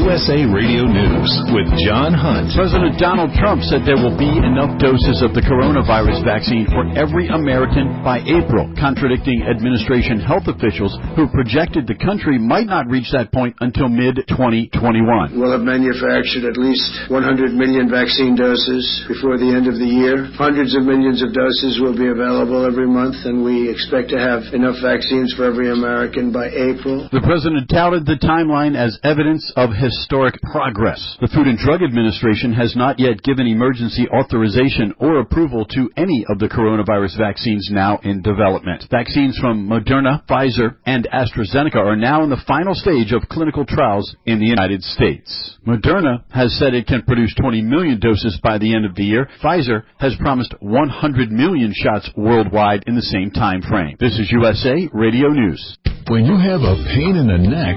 USA Radio News with John Hunt. President Donald Trump said there will be enough doses of the coronavirus vaccine for every American by April, contradicting administration health officials who projected the country might not reach that point until mid-2021. We'll have manufactured at least 100 million vaccine doses before the end of the year. Hundreds of millions of doses will be available every month, and we expect to have enough vaccines for every American by April. The president touted the timeline as evidence of historic progress. The Food and Drug Administration has not yet given emergency authorization or approval to any of the coronavirus vaccines now in development. Vaccines from Moderna, Pfizer, and AstraZeneca are now in the final stage of clinical trials in the United States. Moderna has said it can produce 20 million doses by the end of the year. Pfizer has promised 100 million shots worldwide in the same time frame. This is USA Radio News. When you have a pain in the neck,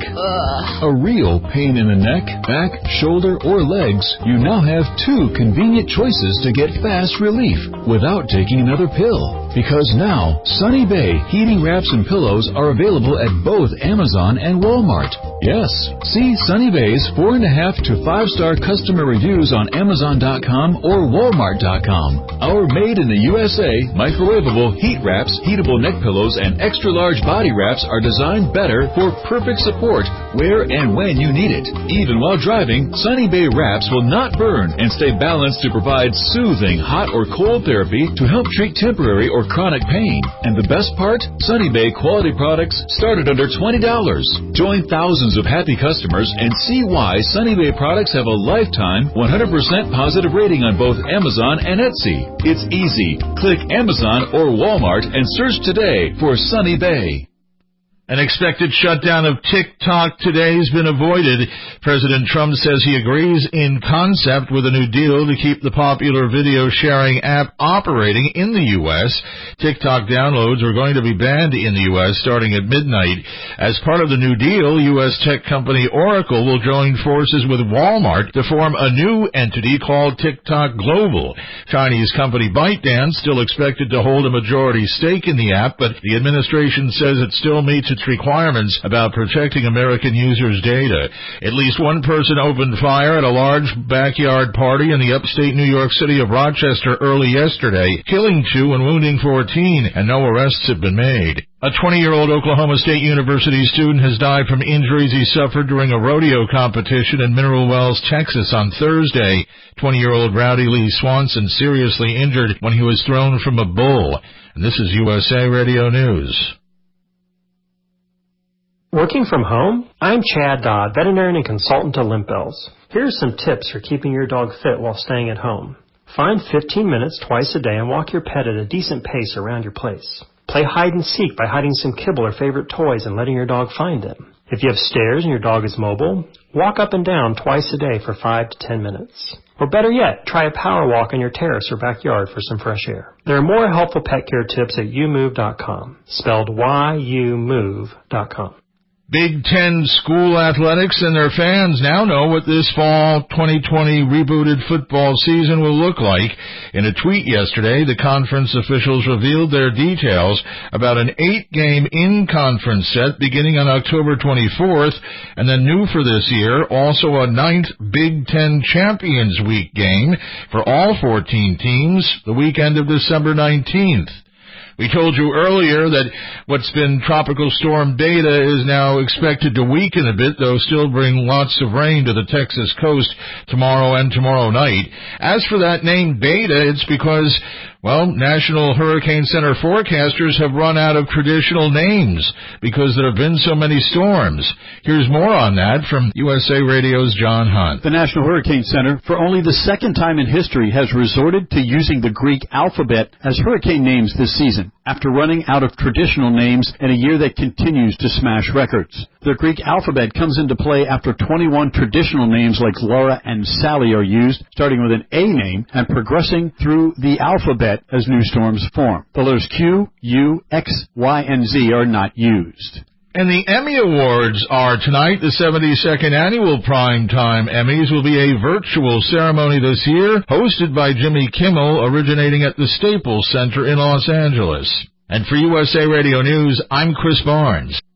a real pain in the neck, back, shoulder, or legs, you now have two convenient choices to get fast relief without taking another pill. Because now, Sunny Bay heating wraps and pillows are available at both Amazon and Walmart. Yes, see Sunny Bay's 4.5 to 5-star customer reviews on Amazon.com or Walmart.com. Our made in the USA microwavable heat wraps, heatable neck pillows, and extra-large body wraps are designed better for perfect support where and when you need it. Even while driving, Sunny Bay wraps will not burn and stay balanced to provide soothing hot or cold therapy to help treat temporary or chronic pain. And the best part? Sunny Bay quality products start at under $20. Join thousands of happy customers and see why Sunny Bay products have a lifetime 100% positive rating on both Amazon and Etsy. It's easy. Click Amazon or Walmart and search today for Sunny Bay. An expected shutdown of TikTok today has been avoided. President Trump says he agrees in concept with a new deal to keep the popular video-sharing app operating in the U.S. TikTok downloads are going to be banned in the U.S. starting at midnight. As part of the new deal, U.S. tech company Oracle will join forces with Walmart to form a new entity called TikTok Global. Chinese company ByteDance still expected to hold a majority stake in the app, but the administration says it still meets its requirements about protecting American users' data. At least one person opened fire at a large backyard party in the upstate New York city of Rochester early yesterday, killing 2 and wounding 14, and no arrests have been made. A 20-year-old Oklahoma State University student has died from injuries he suffered during a rodeo competition in Mineral Wells, Texas on Thursday. 20-year-old Rowdy Lee Swanson seriously injured when he was thrown from a bull. And this is USA Radio News. Working from home? I'm Chad Dodd, veterinarian and consultant to Limp Bells. Here are some tips for keeping your dog fit while staying at home. Find 15 minutes twice a day and walk your pet at a decent pace around your place. Play hide and seek by hiding some kibble or favorite toys and letting your dog find them. If you have stairs and your dog is mobile, walk up and down twice a day for 5 to 10 minutes. Or better yet, try a power walk on your terrace or backyard for some fresh air. There are more helpful pet care tips at youmove.com, spelled YOUMOVE.com. Big Ten school athletics and their fans now know what this fall 2020 rebooted football season will look like. In a tweet yesterday, the conference officials revealed their details about an 8-game in-conference set beginning on October 24th, and then new for this year, also a 9th Big Ten Champions Week game for all 14 teams the weekend of December 19th. We told you earlier that what's been Tropical Storm Beta is now expected to weaken a bit, though still bring lots of rain to the Texas coast tomorrow and tomorrow night. As for that name Beta, it's because, well, National Hurricane Center forecasters have run out of traditional names because there have been so many storms. Here's more on that from USA Radio's John Hunt. The National Hurricane Center, for only the second time in history, has resorted to using the Greek alphabet as hurricane names this season, after running out of traditional names in a year that continues to smash records. The Greek alphabet comes into play after 21 traditional names like Laura and Sally are used, starting with an A name and progressing through the alphabet as new storms form. The letters Q, U, X, Y, and Z are not used. And the Emmy Awards are tonight. The 72nd Annual Primetime Emmys will be a virtual ceremony this year, hosted by Jimmy Kimmel, originating at the Staples Center in Los Angeles. And for USA Radio News, I'm Chris Barnes.